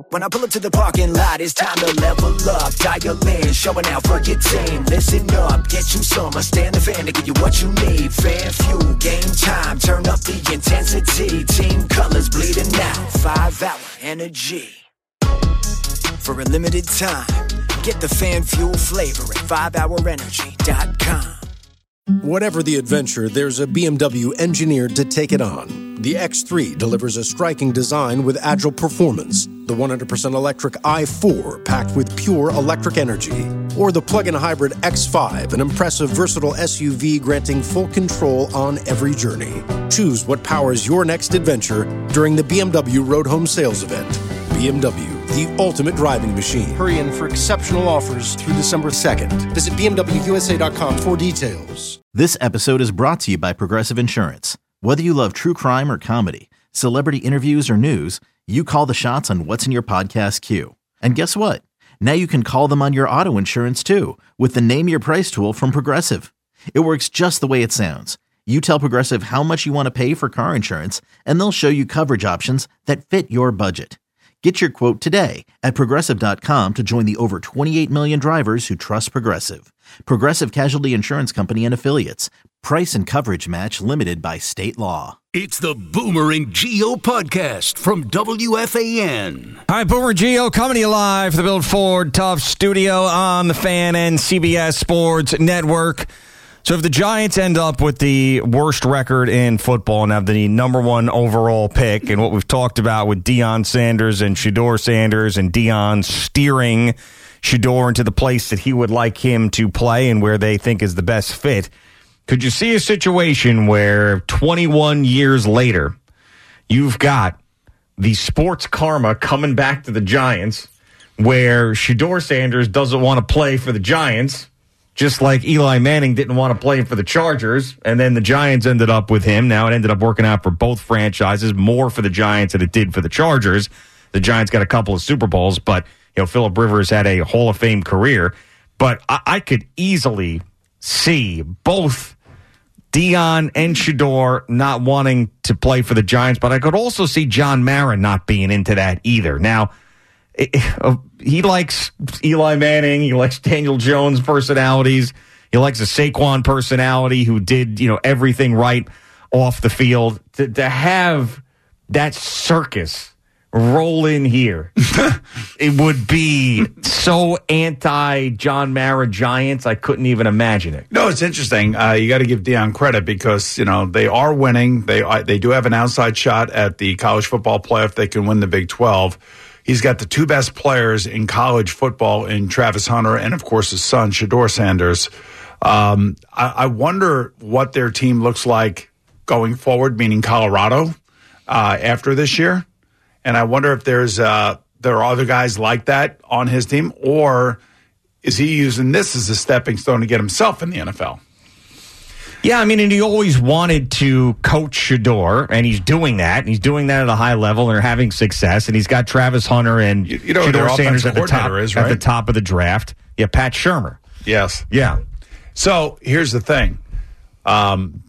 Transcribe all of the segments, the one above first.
When I pull up to the parking lot, it's time to level up. Dial in, showing out for your team. Listen up, get you some. Stand the fan to give you what you need. Fan fuel, game time, turn up the intensity. Team colors bleeding out, 5-hour energy. For a limited time, get the fan fuel flavor at 5hourenergy.com. Whatever the adventure, there's a BMW engineered to take it on. The X3 delivers a striking design with agile performance. The 100% electric i4 packed with pure electric energy. Or the plug-in hybrid X5, an impressive, versatile SUV granting full control on every journey. Choose what powers your next adventure during the BMW Road Home Sales Event. BMW, the ultimate driving machine. Hurry in for exceptional offers through December 2nd. Visit BMWUSA.com for details. This episode is brought to you by Progressive Insurance. Whether you love true crime or comedy, celebrity interviews or news, you call the shots on what's in your podcast queue. And guess what? Now you can call them on your auto insurance too with the Name Your Price tool from Progressive. It works just the way it sounds. You tell Progressive how much you want to pay for car insurance, and they'll show you coverage options that fit your budget. Get your quote today at Progressive.com to join the over 28 million drivers who trust Progressive. Progressive Casualty Insurance Company and Affiliates. Price and coverage match limited by state law. It's the Boomer and Geo podcast from WFAN. All right, Boomer and Geo coming to you live from the Build Ford Tough studio on the Fan and CBS Sports Network. So if the Giants end up with the worst record in football and have the number one overall pick, and what we've talked about with Deion Sanders and Shedeur Sanders and Deion steering Shedeur into the place that he would like him to play and where they think is the best fit, could you see a situation where 21 years later, you've got the sports karma coming back to the Giants, where Shedeur Sanders doesn't want to play for the Giants, just like Eli Manning didn't want to play for the Chargers, and then the Giants ended up with him. Now it ended up working out for both franchises, more for the Giants than it did for the Chargers. The Giants got a couple of Super Bowls, but Phillip Rivers had a Hall of Fame career. But I could easily see both Deion and Shedeur not wanting to play for the Giants, but I could also see John Mara not being into that either. Now, he likes Eli Manning. He likes Daniel Jones personalities. He likes a Saquon personality who did, everything right off the field. To have that circus roll in here, it would be so anti-John Mara Giants, I couldn't even imagine it. No, it's interesting. You got to give Deion credit because, they are winning. They do have an outside shot at the college football playoff. They can win the Big 12. He's got the two best players in college football in Travis Hunter and, of course, his son, Shedeur Sanders. I wonder what their team looks like going forward, meaning Colorado, after this year. And I wonder if there are other guys like that on his team, or is he using this as a stepping stone to get himself in the NFL? Yeah, and he always wanted to coach Shedeur, and he's doing that. And he's doing that at a high level, and they're having success. And he's got Travis Hunter and Shedeur Sanders at the top of the draft. Yeah, Pat Shurmur. Yes. Yeah. So here's the thing. Who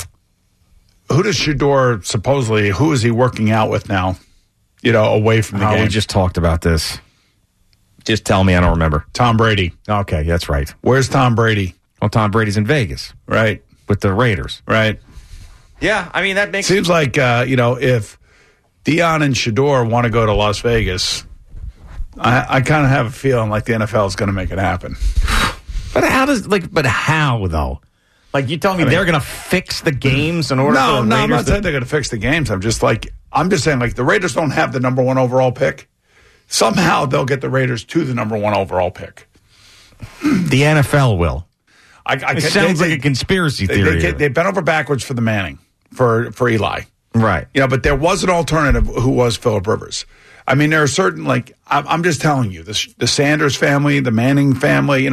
does Shedeur supposedly, who is he working out with now, away from the game? We just talked about this. Just tell me, I don't remember. Tom Brady. Okay, that's right. Where's Tom Brady? Well, Tom Brady's in Vegas. Right. With the Raiders. Right. Yeah, that makes seems like, if Deion and Shedeur want to go to Las Vegas, I kind of have a feeling like the NFL is going to make it happen. But how, though? Like, you telling me they're going to fix the games in order for the Raiders? No, I'm not saying they're going to fix the games. I'm just saying, the Raiders don't have the number one overall pick. Somehow they'll get the Raiders to the number one overall pick. The NFL will. It sounds like a conspiracy theory. They bent over backwards for the Manning, for Eli. Right. But there was an alternative who was Phillip Rivers. There are certain, I'm just telling you, the Sanders family, the Manning family,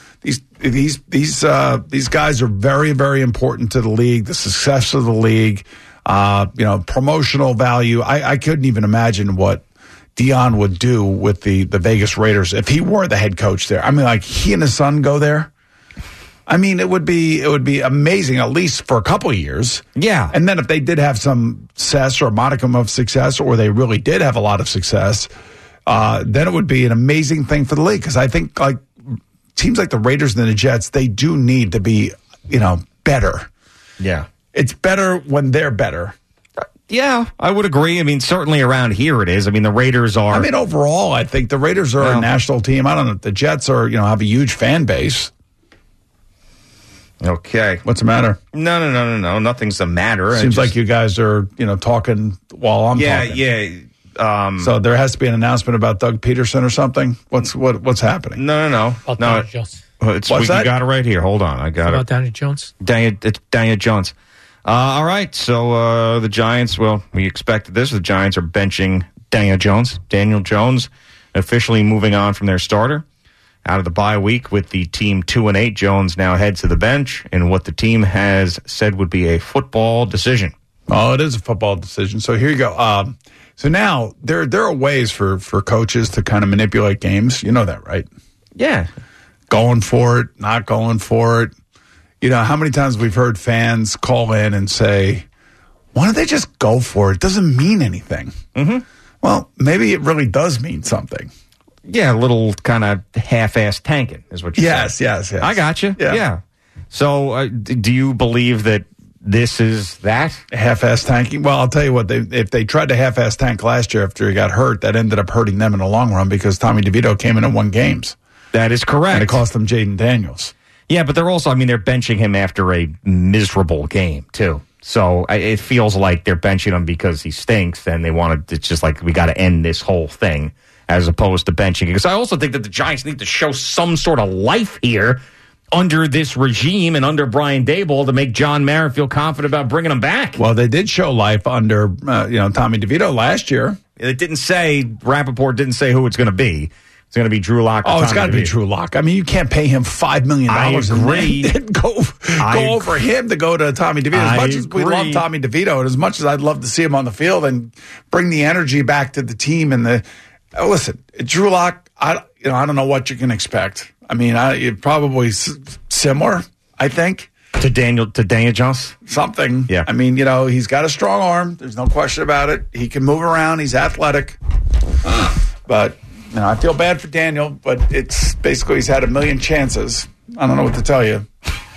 these guys are very, very important to the league, the success of the league, promotional value. I couldn't even imagine what Deion would do with the Vegas Raiders if he were the head coach there. He and his son go there. It would be amazing, at least for a couple of years. Yeah. And then if they did have some success or a modicum of success, or they really did have a lot of success, then it would be an amazing thing for the league. Because I think like teams like the Raiders and the Jets, they do need to be, better. Yeah. It's better when they're better. Yeah, I would agree. I mean, certainly around here it is. I mean, the Raiders are. I mean, overall, I think the Raiders are a national team. I don't know if the Jets are, have a huge fan base. Okay. What's the matter? No. Nothing's the matter. Seems like you guys are, talking while I'm talking. Yeah. So there has to be an announcement about Doug Peterson or something. What's happening? No. Daniel Jones. What's that? You got it right here. Hold on. I got it. About Daniel Jones? It's Daniel Jones. All right. So the Giants, we expected this. The Giants are benching Daniel Jones, officially moving on from their starter. Out of the bye week with the team 2-8, Jones now heads to the bench in what the team has said would be a football decision. Oh, it is a football decision. So here you go. So now there are ways for coaches to kind of manipulate games. You know that, right? Yeah. Going for it, not going for it. How many times we've heard fans call in and say, why don't they just go for it? It doesn't mean anything. Mm-hmm. Well, maybe it really does mean something. Yeah, a little kind of half-assed tanking is what you're saying. Yes. I got you. Yeah. So do you believe that this is that? Half-assed tanking? Well, I'll tell you what, if they tried to half-ass tank last year after he got hurt, that ended up hurting them in the long run because Tommy DeVito came in and won games. That is correct. And it cost them Jaden Daniels. Yeah, but they're also, they're benching him after a miserable game, too. So it feels like they're benching him because he stinks and it's just like, we got to end this whole thing as opposed to benching him. Because I also think that the Giants need to show some sort of life here under this regime and under Brian Daboll to make John Mara feel confident about bringing him back. Well, they did show life under, Tommy DeVito last year. It didn't say, Rappaport didn't say who it's going to be. It's going to be Drew Lock. Oh, it's got to be Drew Lock. You can't pay him $5 million. I agree. And go over him to go to Tommy DeVito. As much as we love Tommy DeVito, and as much as I'd love to see him on the field and bring the energy back to the team and listen, Drew Lock. I don't know what you can expect. It probably similar. I think to Daniel Jones. Something. Yeah. He's got a strong arm. There's no question about it. He can move around. He's athletic. But. I feel bad for Daniel, but it's basically he's had a million chances. I don't know what to tell you.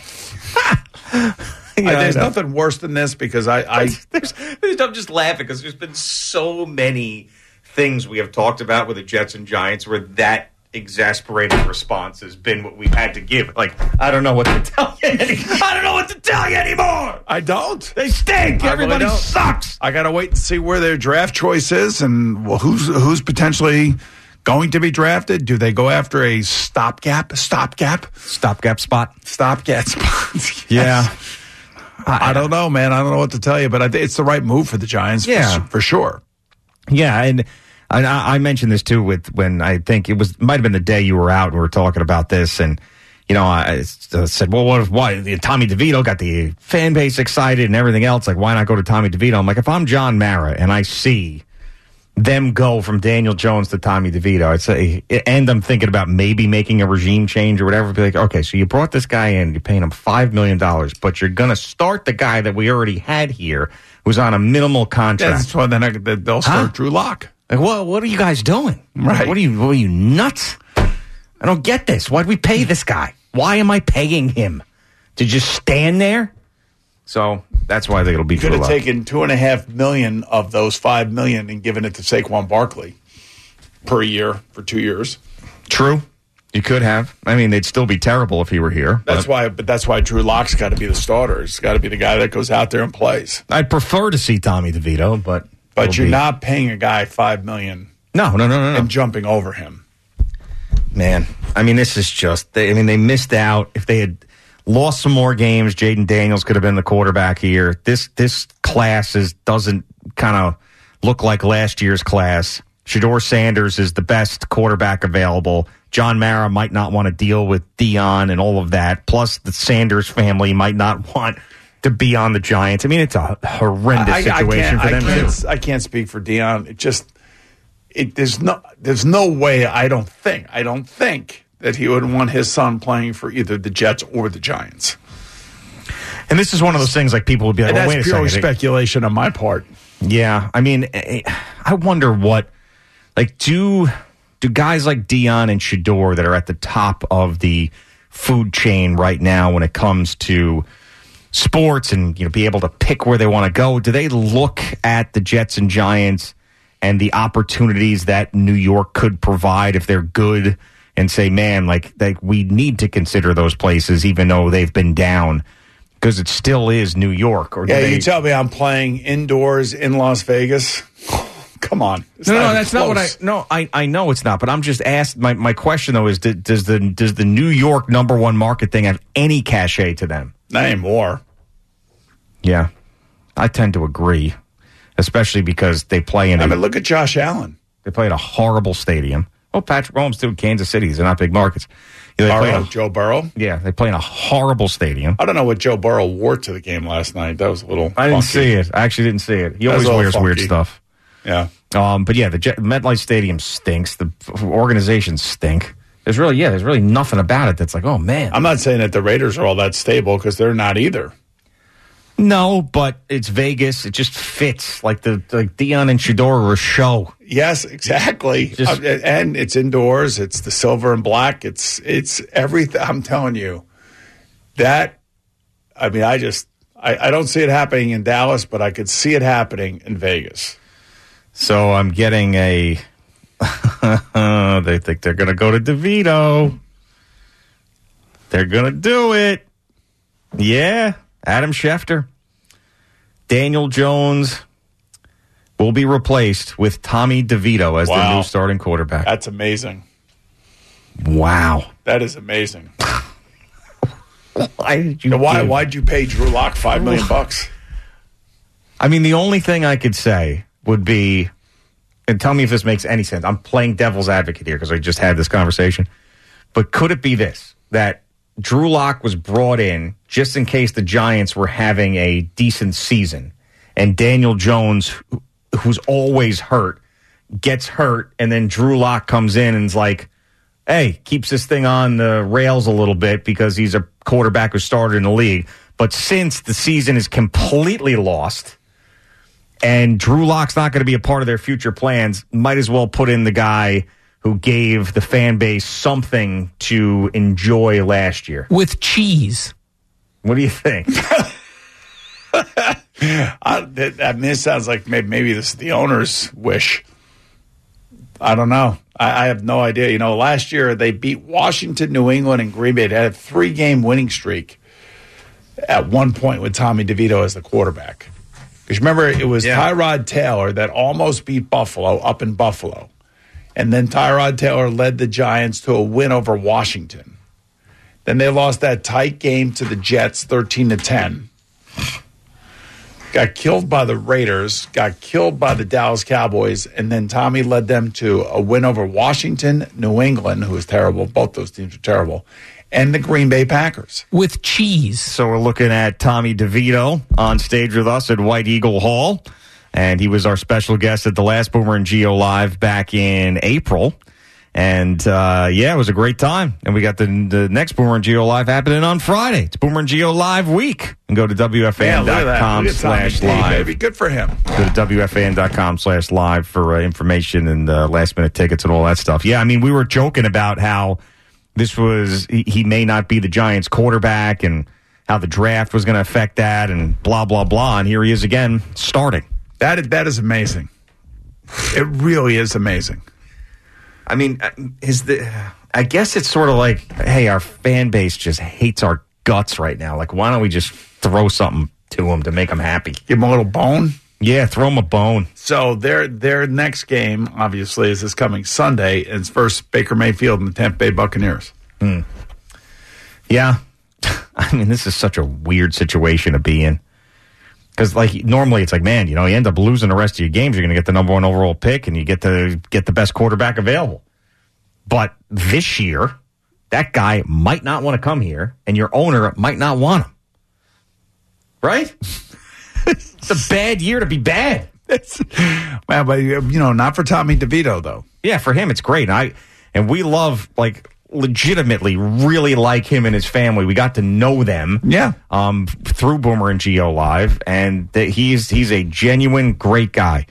There's nothing worse than this because I'm just laughing because there's been so many things we have talked about with the Jets and Giants where that exasperating response has been what we've had to give. Like, I don't know what to tell you. I don't know what to tell you anymore. I don't. They stink. Everybody sucks. I got to wait and see where their draft choice is and who's potentially going to be drafted. Do they go after a stopgap spot? Stopgap spot. Yes. Yeah. I don't know, man. I don't know what to tell you, but I think it's the right move for the Giants. Yeah. For sure. Yeah, and I mentioned this too when I think might have been the day you were out and we were talking about this, and I said, well, why Tommy DeVito got the fan base excited and everything else? Like, why not go to Tommy DeVito? I'm like, if I'm John Mara and I see them go from Daniel Jones to Tommy DeVito, I'd say, and I'm thinking about maybe making a regime change or whatever. Be like, okay, so you brought this guy in, you're paying him $5 million, but you're going to start the guy that we already had here, who's on a minimal contract. That's why then they'll start Drew Lock. Like, what are you guys doing? Right? What are you nuts? I don't get this. Why'd we pay this guy? Why am I paying him to just stand there? So that's why it'll be. You could have taken $2.5 million of those $5 million and given it to Saquon Barkley per year for 2 years. True, you could have. They'd still be terrible if he were here. That's why Drew Lock's got to be the starter. He's got to be the guy that goes out there and plays. I'd prefer to see Tommy DeVito, but you're not paying a guy $5 million. No, and jumping over him. Man, this is just. They missed out. If they had lost some more games, Jaden Daniels could have been the quarterback here. This class doesn't kind of look like last year's class. Shedeur Sanders is the best quarterback available. John Mara might not want to deal with Dion and all of that. Plus, the Sanders family might not want to be on the Giants. It's a horrendous situation for them too. I can't speak for Dion. There's no way. I don't think that he would want his son playing for either the Jets or the Giants. And this is one of those things like people would be like, that's wait a second. Purely speculation on my part. Yeah. I wonder what, do do guys like Dion and Shedeur that are at the top of the food chain right now when it comes to sports and be able to pick where they want to go, do they look at the Jets and Giants and the opportunities that New York could provide if they're good and say, man, like we need to consider those places even though they've been down because it still is New York? Or you tell me I'm playing indoors in Las Vegas? Come on. No, that's not what I know it's not, but I'm just asked. My question, though, is does the New York number one market thing have any cachet to them? Not anymore. Yeah, I tend to agree, especially because they play in look at Josh Allen. They play at a horrible stadium. Oh, Patrick Mahomes too. Kansas City. They're not big markets. Joe Burrow? Yeah, they play in a horrible stadium. I don't know what Joe Burrow wore to the game last night. That was a little I didn't see it. I actually didn't see it. He always wears weird stuff. Yeah. But yeah, the MetLife Stadium stinks. The organizations stink. There's really nothing about it that's like, oh, man. I'm not saying that the Raiders are all that stable because they're not either. No, but it's Vegas. It just fits. Like Dion and Shedeur are a show. Yes, exactly. And it's indoors. It's the silver and black. It's everything. I'm telling you that. I mean, I don't see it happening in Dallas, but I could see it happening in Vegas. So I'm getting they think they're going to go to DeVito. They're going to do it. Yeah. Adam Schefter. Daniel Jones will be replaced with Tommy DeVito as the new starting quarterback. That's amazing. Wow. That is amazing. Why'd you pay Drew Lock $5 million? I mean, the only thing I could say would be, and tell me if this makes any sense. I'm playing devil's advocate here because I just had this conversation. But could it be this, that Drew Lock was brought in just in case the Giants were having a decent season, and Daniel Jones, who's always hurt, gets hurt, and then Drew Lock comes in and is like, hey, keeps this thing on the rails a little bit because he's a quarterback who started in the league. But since the season is completely lost and Drew Lock's not going to be a part of their future plans, might as well put in the guy who gave the fan base something to enjoy last year. With cheese. What do you think? It sounds like maybe this is the owner's wish. I don't know. I have no idea. Last year they beat Washington, New England, and Green Bay. They had a 3-game winning streak at one point with Tommy DeVito as the quarterback. Because remember, it was Tyrod Taylor that almost beat Buffalo up in Buffalo. And then Tyrod Taylor led the Giants to a win over Washington. Then they lost that tight game to the Jets, 13-10. Got killed by the Raiders, got killed by the Dallas Cowboys, and then Tommy led them to a win over Washington, New England, who was terrible. Both those teams were terrible. And the Green Bay Packers. With cheese. So we're looking at Tommy DeVito on stage with us at White Eagle Hall. And he was our special guest at the last Boomer and Gio Live back in April. And, it was a great time. And we got the next Boomer and Gio Live happening on Friday. It's Boomer and Gio Live week. And go to WFAN.com/live. Good for him. Go to WFAN.com/live for information and last-minute tickets and all that stuff. Yeah, I mean, we were joking about how this was, he may not be the Giants quarterback and how the draft was going to affect that and blah, blah, blah. And here he is again starting. That is amazing. It really is amazing. I mean, I guess it's sort of like, hey, our fan base just hates our guts right now. Like, why don't we just throw something to them to make them happy? Give them a little bone? Yeah, throw them a bone. So their next game, obviously, is this coming Sunday, and it's versus Baker Mayfield and the Tampa Bay Buccaneers. Yeah. I mean, this is such a weird situation to be in. Because, normally it's like, man, you end up losing the rest of your games. You're going to get the number 1 overall pick, and you get to get the best quarterback available. But this year, that guy might not want to come here, and your owner might not want him. Right? It's a bad year to be bad. Well, but, not for Tommy DeVito, though. Yeah, for him, it's great. And we love, legitimately really like him and his family. We got to know them through Boomer and Gio Live, and he's a genuine great guy.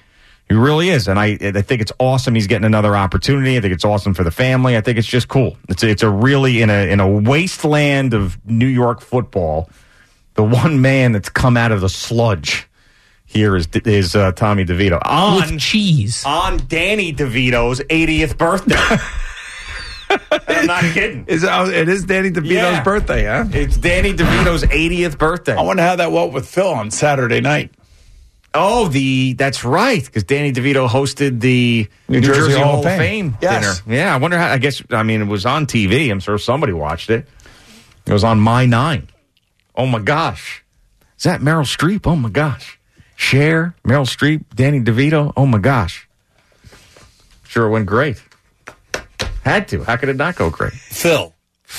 He really is, and I think it's awesome. He's getting another opportunity. I think it's awesome for the family. I think it's just cool. It's a really in a wasteland of New York football. The one man that's come out of the sludge here is Tommy DeVito with cheese on Danny DeVito's 80th birthday. I'm not kidding. It is Danny DeVito's birthday, huh? It's Danny DeVito's 80th birthday. I wonder how that went with Phil on Saturday night. Oh, that's right, because Danny DeVito hosted the New Jersey Hall of Fame dinner. Yeah, I wonder how, it was on TV. I'm sure somebody watched it. It was on My 9. Oh, my gosh. Is that Meryl Streep? Oh, my gosh. Cher, Meryl Streep, Danny DeVito. Oh, my gosh. Sure, it went great. Had to. How could it not go great? Phil.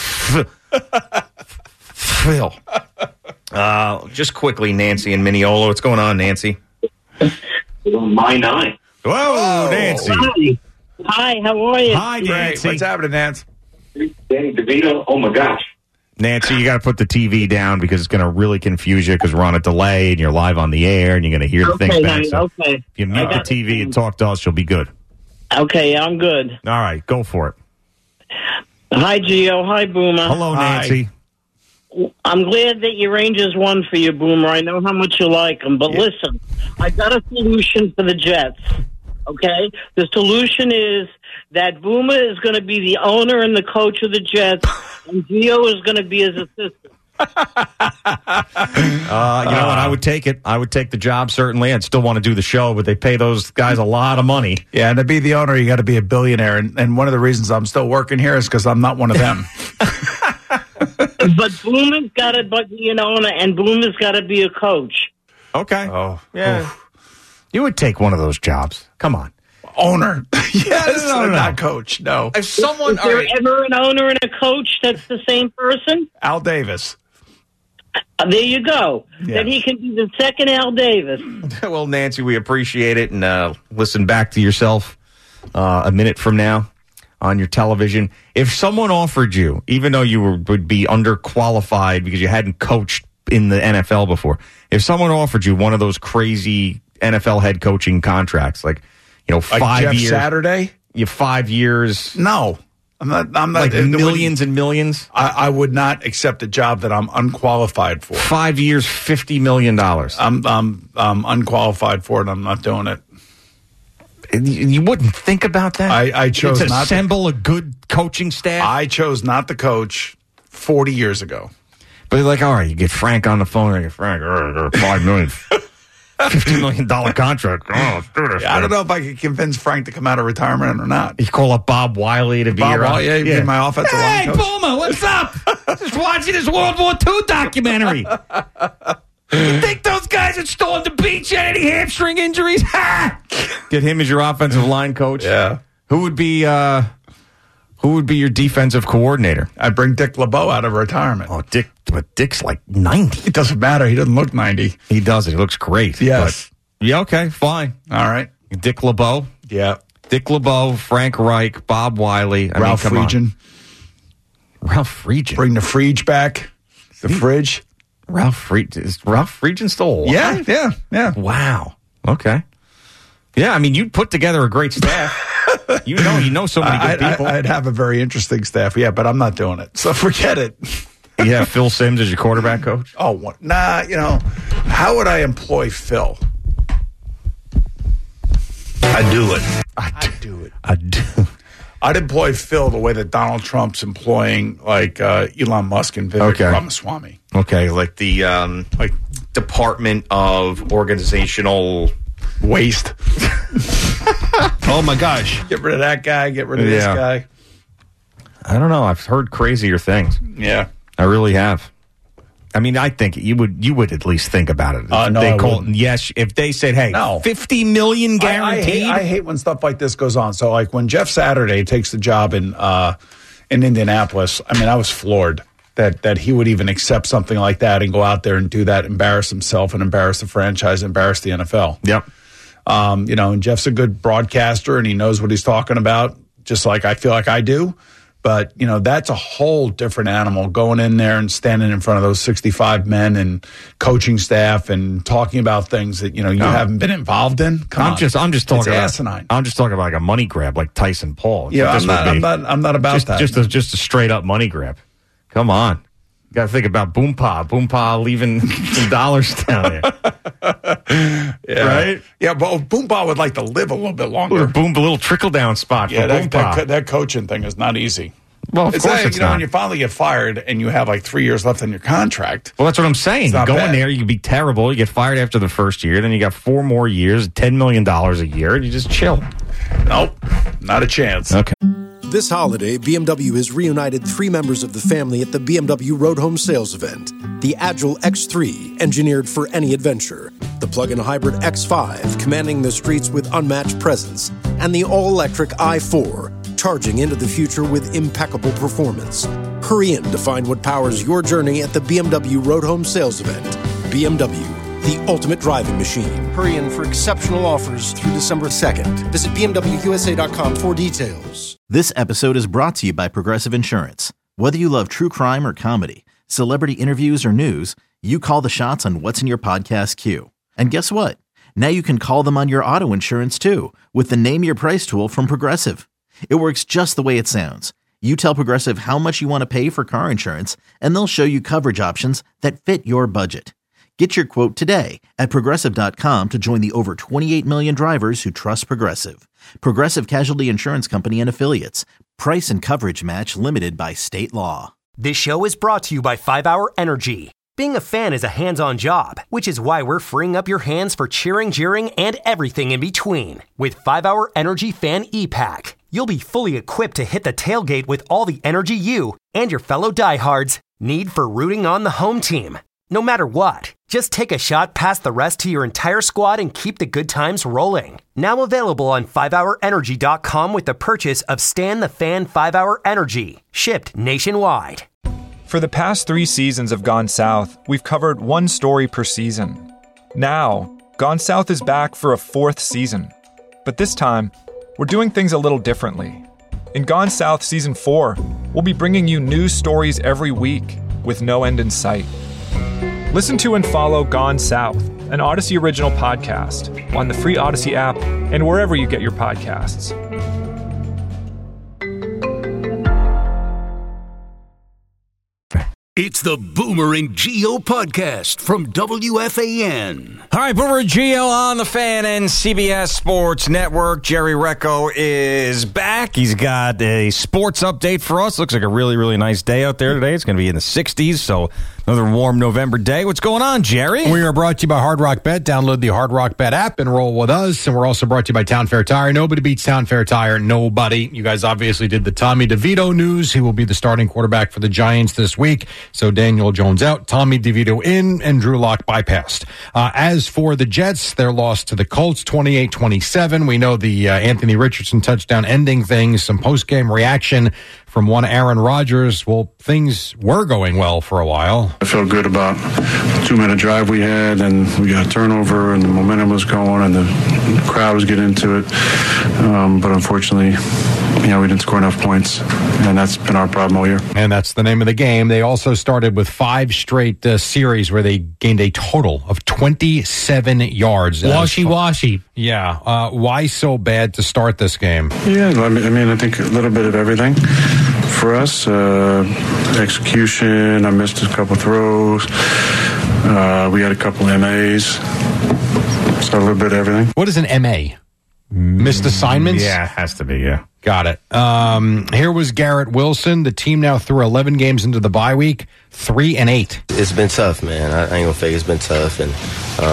Phil. Just quickly, Nancy and Mineola. What's going on, Nancy? My 9. Whoa, Nancy. Hi, how are you? Hi, Nancy. What's happening, Nancy? Danny DeVito. Oh, my gosh. Nancy, you got to put the TV down because it's going to really confuse you because we're on a delay and you're live on the air and you're going to hear the things back. So okay. If you mute the TV and talk to us, you'll be good. Okay, I'm good. All right, go for it. Hi, Gio. Hi, Boomer. Hello, Nancy. I'm glad that your Rangers won for you, Boomer. I know how much you like them. But listen, I got a solution for the Jets. Okay? The solution is that Boomer is going to be the owner and the coach of the Jets, and Gio is going to be his assistant. You know what? I would take it. I would take the job, certainly. I'd still want to do the show, but they pay those guys a lot of money. Yeah, and to be the owner, you got to be a billionaire. And one of the reasons I'm still working here is because I'm not one of them. But Boomer's got to be an owner, and Boomer's got to be a coach. Okay. Oh, yeah. Oof. You would take one of those jobs. Come on. Owner. Yes, no. Not coach. No. If someone, is there ever an owner and a coach that's the same person? Al Davis. There you go. Yeah. Then he can be the second Al Davis. Well, Nancy, we appreciate it. And listen back to yourself a minute from now on your television. If someone offered you, even though you would be underqualified because you hadn't coached in the NFL before, if someone offered you one of those crazy NFL head coaching contracts, like 5 Jeff years. Saturday? 5 years. No. I'm not like millions and millions? I would not accept a job that I'm unqualified for. 5 years, $50 million. I'm unqualified for it. I'm not doing it. You wouldn't think about that? I chose to not assemble a good coaching staff? I chose not to coach 40 years ago. But they're like, all right, you get Frank on the phone. And Frank, $5 million. $50 million contract. Oh, let's do this. I don't know if I could convince Frank to come out of retirement or not. You call up Bob Wiley to be Bob Wiley, he'd be my offensive line coach. Hey, Boomer, what's up? Just watching this World War II documentary. You think those guys that stormed the beach had any hamstring injuries? Ha! Get him as your offensive line coach. Yeah. Who would be your defensive coordinator? I'd bring Dick LeBeau out of retirement. Oh, Dick's like 90. It doesn't matter. He doesn't look 90. He doesn't. He looks great. Yes. But, yeah, okay, fine. All right. Dick LeBeau. Yeah. Dick LeBeau, Frank Reich, Bob Wiley. Ralph Friedgen. Ralph Friedgen. Bring the fridge back. The fridge. Ralph Friedgen. Is Ralph Friedgen still alive? Yeah. Wow. Okay. Yeah, I mean, you'd put together a great staff. You know so many good people. I'd have a very interesting staff, yeah, but I'm not doing it. So forget it. You have Phil Simms as your quarterback coach? Oh, nah, how would I employ Phil? I'd do it. I'd employ Phil the way that Donald Trump's employing, like, Elon Musk and Vivek Ramaswamy. Okay, like the Department of Organizational Waste. Oh, my gosh. Get rid of that guy. Get rid of this guy. I don't know. I've heard crazier things. Yeah. I really have. I mean, I think you would at least think about it. If they said, hey, $50 million guaranteed. I hate when stuff like this goes on. So, like, when Jeff Saturday takes the job in Indianapolis, I mean, I was floored that he would even accept something like that and go out there and do that, embarrass himself and embarrass the franchise, embarrass the NFL. Yep. And Jeff's a good broadcaster and he knows what he's talking about, just like I feel like I do. But, that's a whole different animal, going in there and standing in front of those 65 men and coaching staff and talking about things that, you haven't been involved in. I'm just talking it's about asinine. I'm just talking about like a money grab like Tyson Paul. Yeah, I'm not about that. Just a straight up money grab. Come on. You got to think about Boompa. Boompa leaving some dollars down there. Yeah. Right? Yeah, but Boompa would like to live a little bit longer. A little trickle-down spot for Boompa. That coaching thing is not easy. Well, of course it's not. When you finally get fired and you have like 3 years left on your contract. Well, that's what I'm saying. You go in there, you can be terrible. You get fired after the first year. Then you got 4 more years, $10 million a year, and you just chill. Nope, not a chance. Okay. This holiday, BMW has reunited 3 members of the family at the BMW Road Home Sales Event. The Agile X3, engineered for any adventure. The plug-in hybrid X5, commanding the streets with unmatched presence. And the all-electric i4, charging into the future with impeccable performance. Hurry in to find what powers your journey at the BMW Road Home Sales Event. BMW, the ultimate driving machine. Hurry in for exceptional offers through December 2nd. Visit BMWUSA.com for details. This episode is brought to you by Progressive Insurance. Whether you love true crime or comedy, celebrity interviews or news, you call the shots on what's in your podcast queue. And guess what? Now you can call them on your auto insurance too with the Name Your Price tool from Progressive. It works just the way it sounds. You tell Progressive how much you want to pay for car insurance, and they'll show you coverage options that fit your budget. Get your quote today at Progressive.com to join the over 28 million drivers who trust Progressive. Progressive Casualty Insurance Company and Affiliates. Price and coverage match limited by state law. This show is brought to you by 5 Hour Energy. Being a fan is a hands-on job, which is why we're freeing up your hands for cheering, jeering, and everything in between. With 5 Hour Energy Fan E-Pack, you'll be fully equipped to hit the tailgate with all the energy you and your fellow diehards need for rooting on the home team. No matter what, just take a shot past the rest to your entire squad and keep the good times rolling. Now available on 5hourenergy.com with the purchase of Stan the Fan 5 Hour Energy, shipped nationwide. For the past 3 seasons of Gone South, we've covered one story per season. Now, Gone South is back for a 4th season. But this time, we're doing things a little differently. In Gone South Season 4, we'll be bringing you news stories every week with no end in sight. Listen to and follow Gone South, an Odyssey original podcast, on the free Odyssey app and wherever you get your podcasts. It's the Boomer and Geo podcast from WFAN. All right, Boomer and Geo on the Fan and CBS Sports Network. Jerry Recco is back. He's got a sports update for us. Looks like a really, really nice day out there today. It's going to be in the 60s, so another warm November day. What's going on, Jerry? We are brought to you by Hard Rock Bet. Download the Hard Rock Bet app and roll with us. And we're also brought to you by Town Fair Tire. Nobody beats Town Fair Tire. Nobody. You guys obviously did the Tommy DeVito news. He will be the starting quarterback for the Giants this week. So Daniel Jones out, Tommy DeVito in, and Drew Lock bypassed. As for the Jets, their loss to the Colts, 28-27. We know the Anthony Richardson touchdown ending things, some post-game reaction from one Aaron Rodgers. Well, things were going well for a while. I felt good about the 2-minute drive we had, and we got a turnover, and the momentum was going, and the crowd was getting into it. But unfortunately, we didn't score enough points, and that's been our problem all year. And that's the name of the game. They also started with 5 straight series where they gained a total of 27 yards. Washy-washy. Yeah. Why so bad to start this game? Yeah, I think a little bit of everything. For us, execution, I missed a couple throws. We had a couple MAs. So a little bit of everything. What is an MA? Missed assignments? Yeah, it has to be, yeah. Got it. Here was Garrett Wilson. The team now through 11 games into the bye week, 3-8. It's been tough, man. I ain't gonna fake it's been tough. And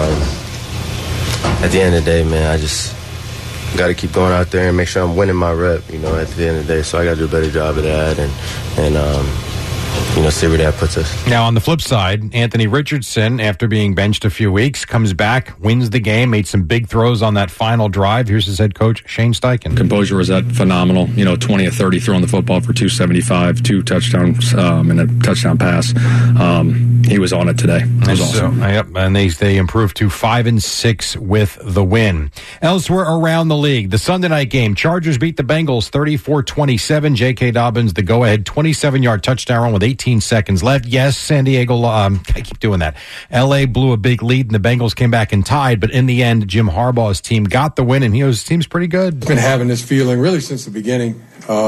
at the end of the day, man, I just got to keep going out there and make sure I'm winning my rep, at the end of the day. So I got to do a better job of that and see where that puts us. Now, on the flip side, Anthony Richardson, after being benched a few weeks, comes back, wins the game, made some big throws on that final drive. Here's his head coach, Shane Steichen. Composure was phenomenal. 20 of 30 throwing the football for 275, 2 touchdowns, and a touchdown pass. he was on it today. It was awesome. And they improved to 5-6 with the win. Elsewhere around the league, the Sunday night game, Chargers beat the Bengals 34-27. J.K. Dobbins, the go-ahead 27-yard touchdown run with 18 seconds left. Yes, San Diego, I keep doing that. L.A. blew a big lead, and the Bengals came back and tied. But in the end, Jim Harbaugh's team got the win, and his team's pretty good. I've been having this feeling really since the beginning.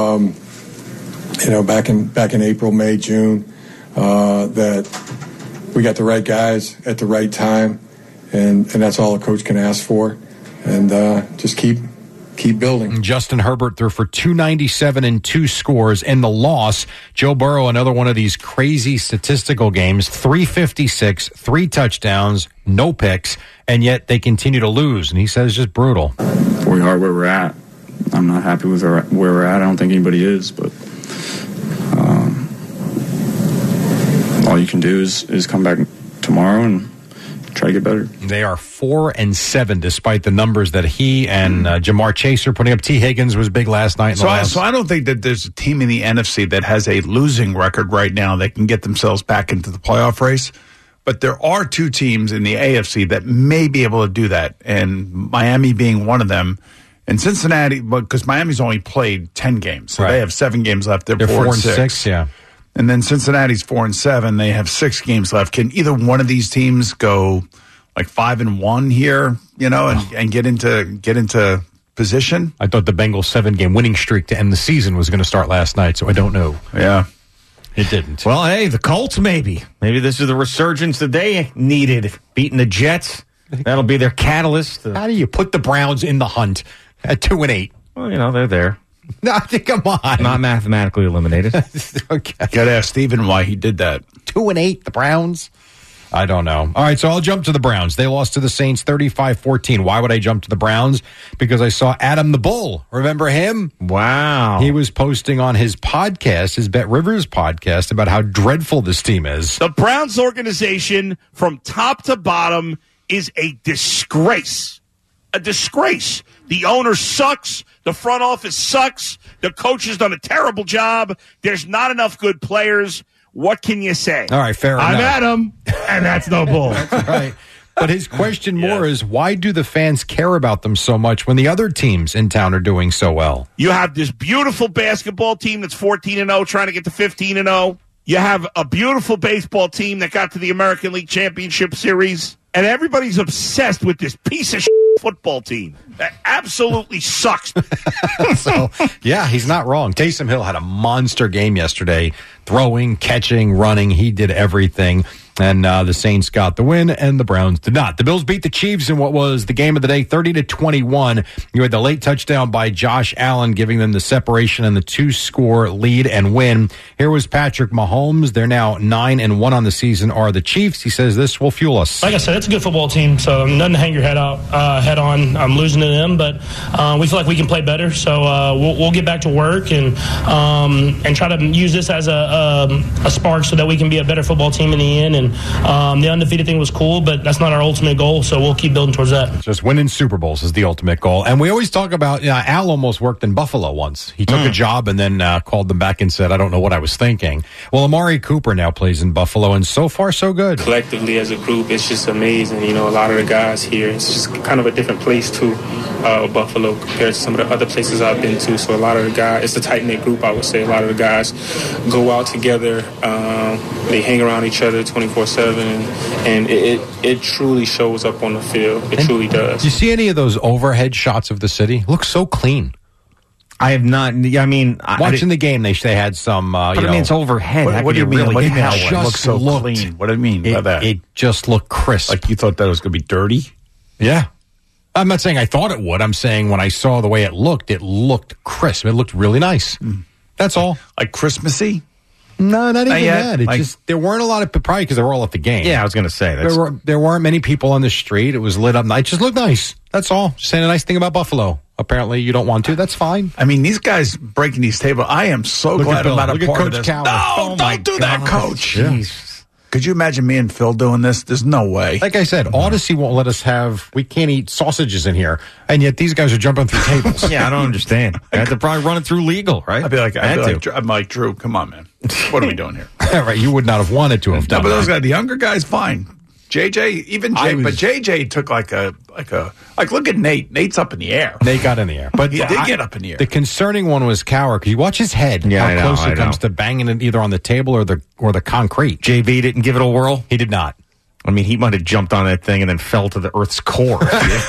Back in April, May, June, that we got the right guys at the right time, and that's all a coach can ask for. And just keep building. Justin Herbert threw for 297 and 2 scores. In the loss, Joe Burrow, another one of these crazy statistical games, 356, 3 touchdowns, no picks, and yet they continue to lose. And he says it's just brutal. We are where we're at. I'm not happy with where we're at. I don't think anybody is, but all you can do is come back tomorrow and try to get better. They are 4-7 despite the numbers that he and Jamar Chase are putting up. T. Higgins was big last night. So I don't think that there's a team in the NFC that has a losing record right now that can get themselves back into the playoff race. But there are 2 teams in the AFC that may be able to do that, and Miami being one of them. And Cincinnati, because Miami's only played 10 games, so they have 7 games left. They're 4-6. Yeah. And then Cincinnati's 4-7. They have 6 games left. Can either one of these teams go like 5-1 here, and get into position? I thought the Bengals' 7-game winning streak to end the season was going to start last night, so I don't know. Yeah. It didn't. Well, hey, the Colts maybe. Maybe this is the resurgence that they needed. Beating the Jets. That'll be their catalyst. How do you put the Browns in the hunt at 2-8? Well, they're there. No, come on. Not mathematically eliminated. Okay. Got to ask Steven why he did that. 2-8, the Browns? I don't know. All right, so I'll jump to the Browns. They lost to the Saints 35-14. Why would I jump to the Browns? Because I saw Adam the Bull. Remember him? Wow. He was posting on his podcast, his Bet Rivers podcast, about how dreadful this team is. The Browns organization from top to bottom is a disgrace. A disgrace. The owner sucks. The front office sucks. The coach has done a terrible job. There's not enough good players. What can you say? All right, fair enough. I'm Adam, and that's no bull. That's right. But his question more is, why do the fans care about them so much when the other teams in town are doing so well? You have this beautiful basketball team that's 14-0, trying to get to 15-0. You have a beautiful baseball team that got to the American League Championship Series. And everybody's obsessed with this piece of football team that absolutely sucks. So, yeah, he's not wrong. Taysom Hill had a monster game yesterday, throwing, catching, running. He did everything. And the Saints got the win, and the Browns did not. The Bills beat the Chiefs in what was the game of the day, 30-21. You had the late touchdown by Josh Allen, giving them the separation and the 2-score lead and win. Here was Patrick Mahomes. They're now 9-1 on the season. Are the Chiefs? He says this will fuel us. Like I said, it's a good football team, so nothing to hang your head on. I'm losing to them, but we feel like we can play better. So we'll get back to work and try to use this as a spark so that we can be a better football team in the end. And the undefeated thing was cool, but that's not our ultimate goal, so we'll keep building towards that. Just winning Super Bowls is the ultimate goal. And we always talk about, Al almost worked in Buffalo once. He took a job and then called them back and said, I don't know what I was thinking. Well, Amari Cooper now plays in Buffalo, and so far, so good. Collectively, as a group, it's just amazing. A lot of the guys here, it's just kind of a different place, too, Buffalo, compared to some of the other places I've been to. So a lot of the guys, it's a tight-knit group, I would say. A lot of the guys go out together. They hang around each other 24/7, and it truly shows up on the field. It truly does. Do you see any of those overhead shots of the city? Looks so clean. I have not. I mean, watching the game, they had some. But I mean, it's overhead. What do you mean? Really It looks so clean. What do you mean by that? It just looked crisp. Like you thought that was going to be dirty? Yeah. I'm not saying I thought it would. I'm saying when I saw the way it looked crisp. It looked really nice. That's all. Like Christmassy? No, not even that. It just there weren't a lot of, probably because they were all at the game. Yeah, I was going to say that. There weren't many people on the street. It was lit up. It just looked nice. That's all. Just saying a nice thing about Buffalo. Apparently, you don't want to. That's fine. I mean, these guys breaking these tables. I am so glad I'm not a part of this. No, don't do that, Coach. Jeez. Could you imagine me and Phil doing this? There's no way. Like I said, Odyssey won't let us we can't eat sausages in here, and yet these guys are jumping through tables. Yeah, I don't understand. They're probably running through legal, right? I'm like, Drew, come on, man. What are we doing here? Right, you would not have wanted to have done but those that. guys, the younger guys, fine. JJ, but JJ took like look at Nate. Nate's up in the air. Nate got in the air. But he did get up in the air. The concerning one was Cowher, because you watch his head, how close it comes to banging it either on the table or the concrete. JV didn't give it a whirl? He did not. I mean, he might have jumped on that thing and then fell to the Earth's core.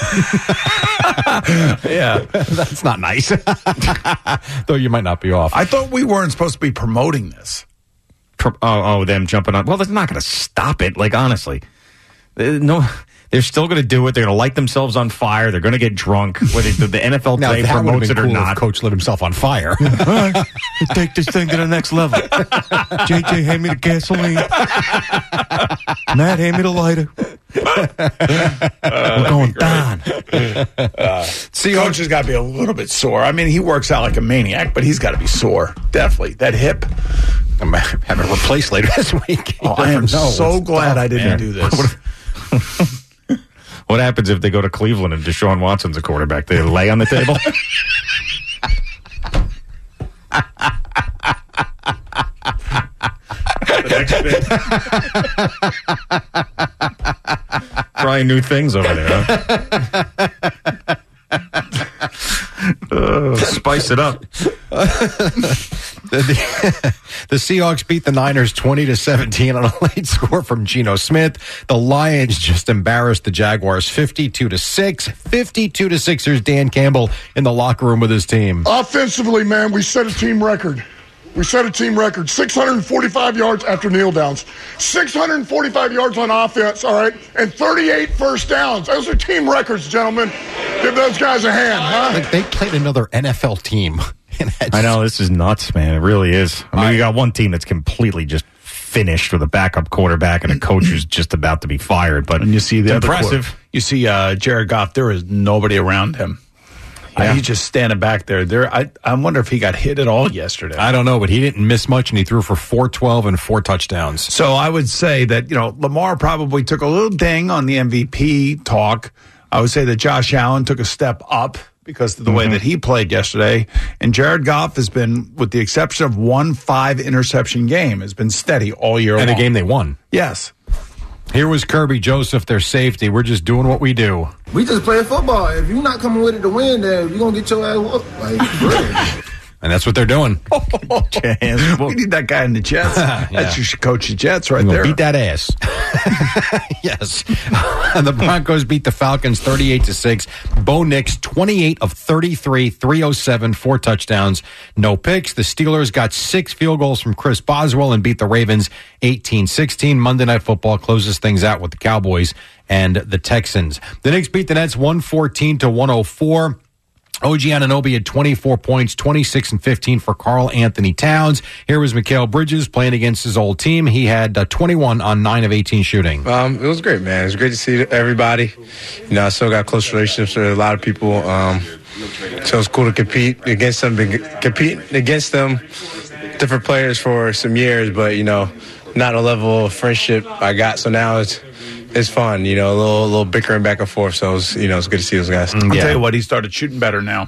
Yeah. That's not nice. Though you might not be off. I thought we weren't supposed to be promoting this. Them jumping on. Well, that's not going to stop it. Like, honestly. No, they're still going to do it. They're going to light themselves on fire. They're going to get drunk. Whether the NFL today promotes it or not. Coach lit himself on fire. Take this thing to the next level. JJ, hand me the gasoline. Matt, hand me the lighter. We're going down. Coach has got to be a little bit sore. I mean, he works out like a maniac, but he's got to be sore. Definitely. That hip. I'm having it replaced later this week. I am so glad I didn't do this. What happens if they go to Cleveland and Deshaun Watson's a quarterback? They lay on the table? The next bit. Trying new things over there, huh? Spice it up. The Seahawks beat the Niners 20-17 on a late score from Geno Smith. The Lions just embarrassed the Jaguars 52-6. 52-6ers. Dan Campbell in the locker room with his team. Offensively, man, we set a team record. 645 yards after kneel downs. 645 yards on offense, all right, and 38 first downs. Those are team records, gentlemen. Give those guys a hand, huh? Like they played another NFL team. I know, this is nuts, man. It really is. I mean, you got one team that's completely just finished with a backup quarterback and a coach who's just about to be fired. But and you see the impressive. You see Jared Goff. There is nobody around him. Yeah. He's just standing back there. I wonder if he got hit at all yesterday. I don't know, but he didn't miss much, and he threw for 412 and 4 touchdowns. So I would say that, Lamar probably took a little ding on the MVP talk. I would say that Josh Allen took a step up because of the way that he played yesterday. And Jared Goff has been, with the exception of one 5-interception game, has been steady all year long. And a game they won. Yes. Here was Kirby Joseph, their safety. We're just doing what we do. We just playing football. If you're not coming with it to win, then you're going to get your ass whooped. Like, really. And that's what they're doing. We need that guy in the Jets. That's who should coach the Jets right there. Beat that ass. Yes. And the Broncos beat the Falcons 38-6. Bo Nix, 28 of 33, 307, 4 touchdowns, no picks. The Steelers got 6 field goals from Chris Boswell and beat the Ravens 18-16. Monday Night Football closes things out with the Cowboys and the Texans. The Knicks beat the Nets 114-104. OG Anunoby had 24 points, 26 and 15 for Karl Anthony Towns. Here was Mikal Bridges playing against his old team. He had 21 on 9 of 18 shooting. It was great, man. It was great to see everybody. I still got close relationships with a lot of people. So it's cool to compete against them, different players for some years, but, not a level of friendship I got. So now it's fun, a little bickering back and forth. So it's good to see those guys. I'll tell you what, he started shooting better now.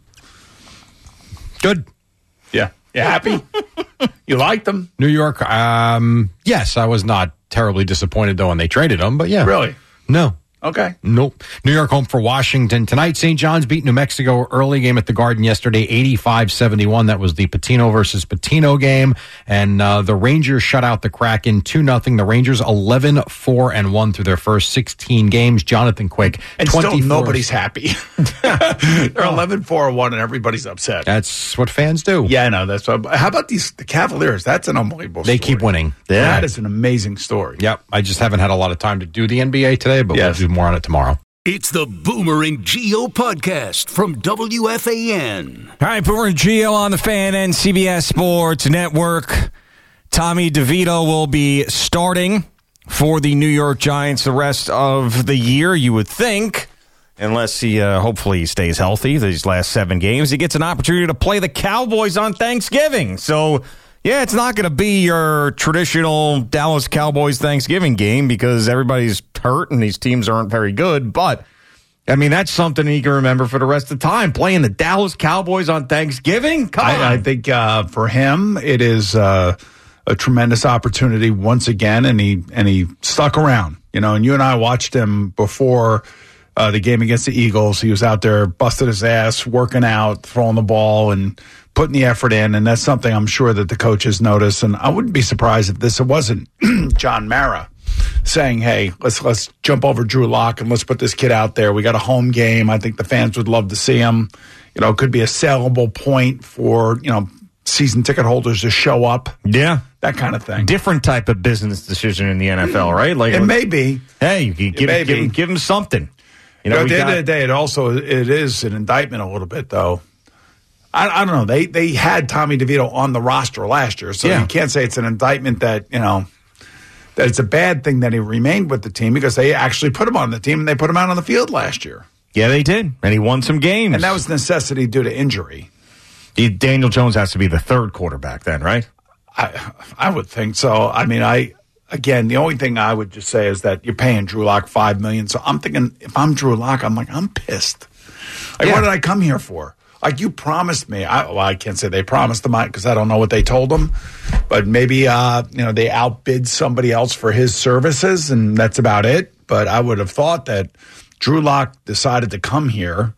Good. Yeah. You happy? You liked him? New York, yes, I was not terribly disappointed, though, when they traded him, but yeah. Really? No. Okay. Nope. New York home for Washington tonight. St. John's beat New Mexico early game at the Garden yesterday, 85-71. That was the Patino versus Patino game. And the Rangers shut out the Kraken 2-0. The Rangers 11-4-1 through their first 16 games. Jonathan Quick, and 24. Still nobody's happy. They're 11-4-1 and everybody's upset. That's what fans do. Yeah, I know. That's what, how about the Cavaliers? That's an unbelievable story. They keep winning. Yeah. That is an amazing story. Yep. I just haven't had a lot of time to do the NBA today, but we'll do more on it tomorrow. It's the Boomer and Gio podcast from WFAN. All right, Boomer and Gio on the Fan and CBS Sports Network. Tommy DeVito will be starting for the New York Giants the rest of the year, you would think, unless he hopefully stays healthy these last 7 games. He gets an opportunity to play the Cowboys on Thanksgiving. So, yeah, it's not going to be your traditional Dallas Cowboys Thanksgiving game because everybody's hurt and these teams aren't very good. But, I mean, that's something he can remember for the rest of the time. Playing the Dallas Cowboys on Thanksgiving? Come on. I think for him, it is a tremendous opportunity once again, and he stuck around. And you and I watched him before the game against the Eagles. He was out there busting his ass, working out, throwing the ball, and putting the effort in, and that's something I'm sure that the coaches notice. And I wouldn't be surprised if it wasn't John Mara saying, hey, let's jump over Drew Lock and let's put this kid out there. We got a home game. I think the fans would love to see him. It could be a sellable point for, season ticket holders to show up. Yeah. That kind of thing. Different type of business decision in the NFL, right? Like it may be. Hey, you can give him something. At the end of the day, it is an indictment a little bit, though. I don't know. They had Tommy DeVito on the roster last year, so you can't say it's an indictment that, that it's a bad thing that he remained with the team, because they actually put him on the team and they put him out on the field last year. Yeah, they did. And he won some games. And that was necessity due to injury. Daniel Jones has to be the third quarterback then, right? I would think so. I mean, the only thing I would just say is that you're paying Drew Lock $5 million. So I'm thinking, if I'm Drew Lock, I'm pissed. What did I come here for? Like, you promised me. I can't say they promised him because I don't know what they told him. But maybe, they outbid somebody else for his services, and that's about it. But I would have thought that Drew Lock decided to come here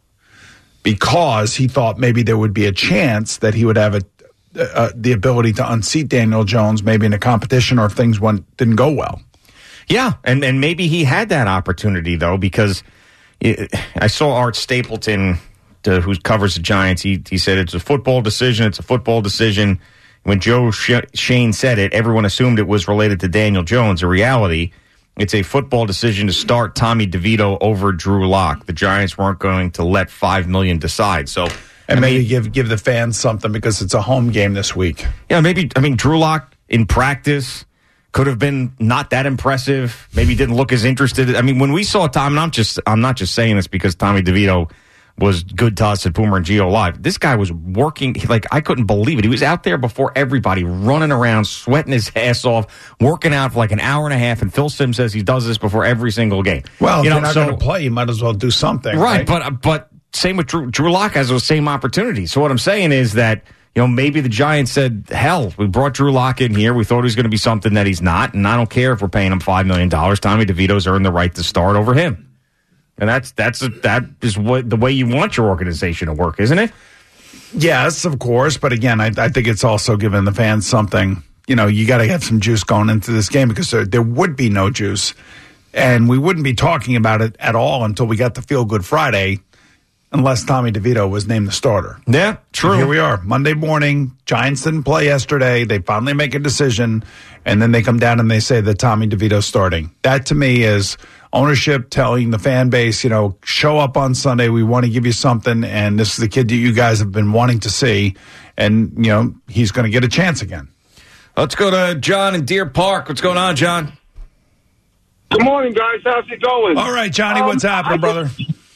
because he thought maybe there would be a chance that he would have the ability to unseat Daniel Jones maybe in a competition, or if things didn't go well. Yeah, and maybe he had that opportunity, though, because I saw Art Stapleton, who covers the Giants, he said it's a football decision. It's a football decision. When Joe Shane said it, everyone assumed it was related to Daniel Jones. In reality, it's a football decision to start Tommy DeVito over Drew Lock. The Giants weren't going to let $5 million decide. So, maybe give the fans something because it's a home game this week. Yeah, maybe. Drew Lock in practice could have been not that impressive. Maybe didn't look as interested. When we saw Tom, and I'm not just saying this because Tommy DeVito was good to us at Boomer and Geo Live. This guy was working, I couldn't believe it. He was out there before everybody, running around, sweating his ass off, working out for an hour and a half, and Phil Simms says he does this before every single game. Well, if you're not going to play, you might as well do something. Right, but same with Drew Lock has those same opportunities. So what I'm saying is that, maybe the Giants said, hell, we brought Drew Lock in here. We thought he was going to be something that he's not, and I don't care if we're paying him $5 million. Tommy DeVito's earned the right to start over him. And that is what the way you want your organization to work, isn't it? Yes, of course. But again, I think it's also giving the fans something. You got to have some juice going into this game, because there would be no juice. And we wouldn't be talking about it at all until we got to Feel Good Friday, unless Tommy DeVito was named the starter. Yeah, true. And here we are, Monday morning. Giants didn't play yesterday. They finally make a decision, and then they come down and they say that Tommy DeVito's starting. That, to me, is ownership telling the fan base, show up on Sunday. We want to give you something, and this is the kid that you guys have been wanting to see, and, he's going to get a chance again. Let's go to John in Deer Park. What's going on, John? Good morning, guys. How's it going? All right, Johnny, what's happening, brother?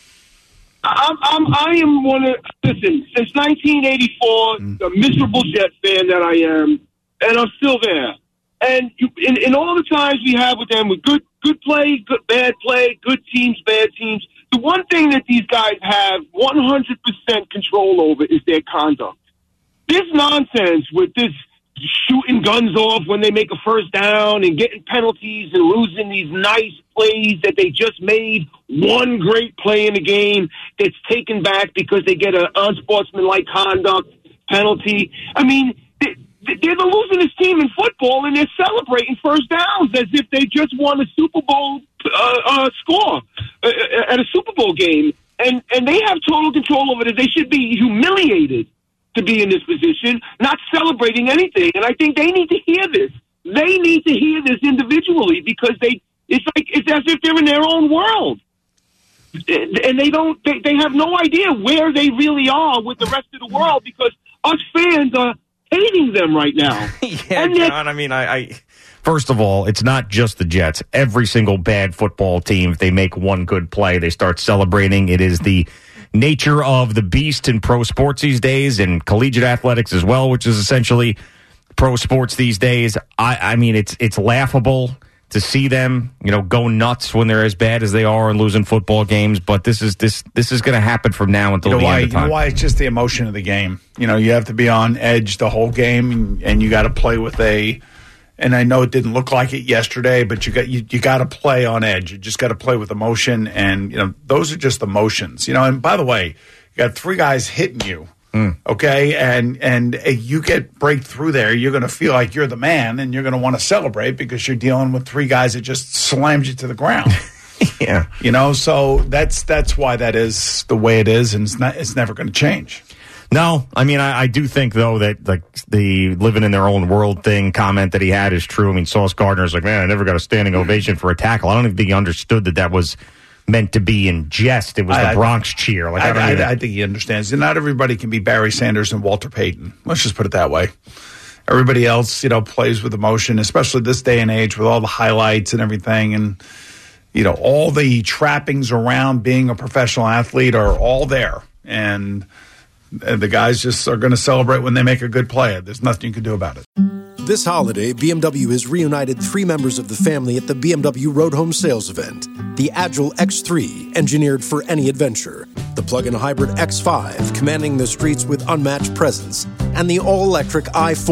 I am listen, since 1984, the miserable Jet fan that I am, and I'm still there. And in all the times we have with them, with good play, good bad play, good teams, bad teams, the one thing that these guys have 100% control over is their conduct. This nonsense with this shooting guns off when they make a first down and getting penalties and losing these nice plays that they just made one great play in the game that's taken back because they get an unsportsmanlike conduct penalty. They're the losingest team in football, and they're celebrating first downs as if they just won a Super Bowl score at a Super Bowl game. And they have total control over it. They should be humiliated to be in this position, not celebrating anything. And I think they need to hear this. They need to hear this individually, because it's as if they're in their own world. And they have no idea where they really are with the rest of the world, because us fans are hating them right now. Yeah, John, first of all, it's not just the Jets. Every single bad football team, if they make one good play, they start celebrating. It is the nature of the beast in pro sports these days, and collegiate athletics as well, which is essentially pro sports these days. It's laughable to see them, go nuts when they're as bad as they are and losing football games. But this is going to happen from now until the end of time. You know why? It's just the emotion of the game. You have to be on edge the whole game, and you got to play with a And I know it didn't look like it yesterday, but you got to play on edge. You just got to play with emotion, and those are just emotions. And by the way, you got 3 guys hitting you, okay, and you break through there, you're going to feel like you're the man, and you're going to want to celebrate because you're dealing with 3 guys that just slammed you to the ground. Yeah, so that's why that is the way it is, and it's never going to change. No, I mean, I do think, though, that the living in their own world thing comment that he had is true. I mean, Sauce Gardner's like, man, I never got a standing ovation for a tackle. I don't even think he understood that was meant to be in jest. It was the Bronx cheer. I think he understands. And not everybody can be Barry Sanders and Walter Payton. Let's just put it that way. Everybody else, plays with emotion, especially this day and age with all the highlights and everything. And, all the trappings around being a professional athlete are all there. And the guys just are going to celebrate when they make a good play. There's nothing you can do about it. This holiday, BMW has reunited 3 members of the family at the BMW Road Home Sales Event. The Agile X3, engineered for any adventure. The plug-in hybrid X5, commanding the streets with unmatched presence. And the all-electric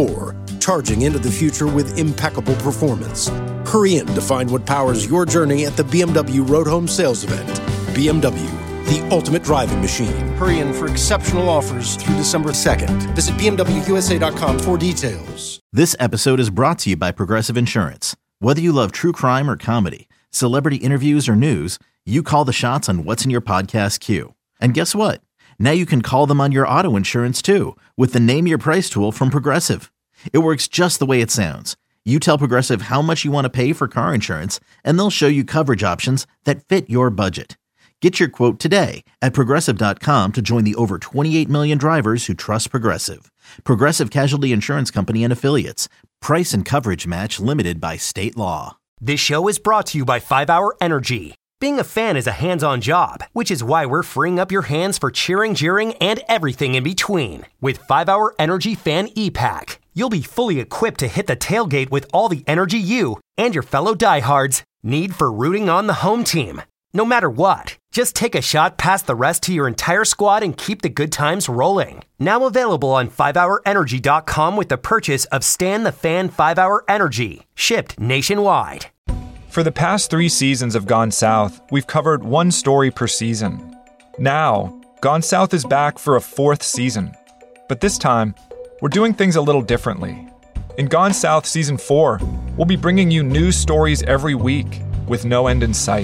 i4, charging into the future with impeccable performance. Hurry in to find what powers your journey at the BMW Road Home Sales Event. BMW. The ultimate driving machine. Hurry in for exceptional offers through December 2nd. Visit BMWUSA.com for details. This episode is brought to you by Progressive Insurance. Whether you love true crime or comedy, celebrity interviews or news, you call the shots on what's in your podcast queue. And guess what? Now you can call them on your auto insurance too with the Name Your Price tool from Progressive. It works just the way it sounds. You tell Progressive how much you want to pay for car insurance, and they'll show you coverage options that fit your budget. Get your quote today at Progressive.com to join the over 28 million drivers who trust Progressive. Progressive Casualty Insurance Company and Affiliates. Price and coverage match limited by state law. This show is brought to you by 5 Hour Energy. Being a fan is a hands-on job, which is why we're freeing up your hands for cheering, jeering, and everything in between. With 5 Hour Energy Fan E-Pack, you'll be fully equipped to hit the tailgate with all the energy you and your fellow diehards need for rooting on the home team. No matter what, just take a shot past the rest to your entire squad and keep the good times rolling. Now available on 5hourenergy.com with the purchase of Stan the Fan 5 Hour Energy, shipped nationwide. For the past 3 seasons of Gone South, we've covered 1 story per season. Now, Gone South is back for a 4th season. But this time, we're doing things a little differently. In Gone South Season 4, we'll be bringing you news stories every week with no end in sight.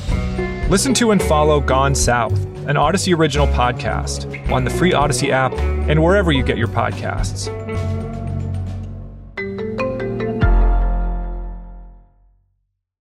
Listen to and follow Gone South, an Odyssey original podcast, on the free Odyssey app and wherever you get your podcasts.